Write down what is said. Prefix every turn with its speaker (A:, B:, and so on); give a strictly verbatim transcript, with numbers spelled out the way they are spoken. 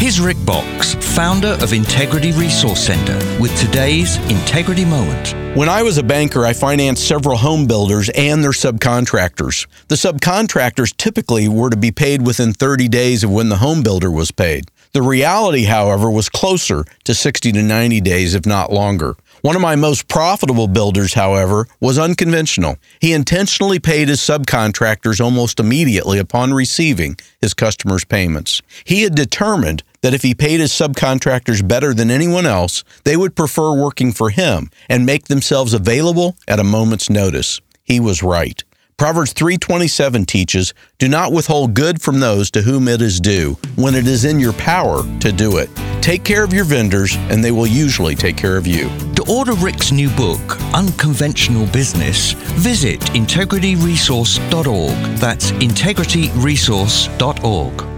A: Here's Rick Box, founder of Integrity Resource Center, with today's Integrity Moment.
B: When I was a banker, I financed several home builders and their subcontractors. The subcontractors typically were to be paid within thirty days of when the home builder was paid. The reality, however, was closer to sixty to ninety days, if not longer. One of my most profitable builders, however, was unconventional. He intentionally paid his subcontractors almost immediately upon receiving his customers' payments. He had determined that if he paid his subcontractors better than anyone else, they would prefer working for him and make themselves available at a moment's notice. He was right. Proverbs three twenty-seven teaches, "Do not withhold good from those to whom it is due, when it is in your power to do it." Take care of your vendors, and they will usually take care of you.
A: To order Rick's new book, Unconventional Business, visit integrity resource dot org. That's integrity resource dot org.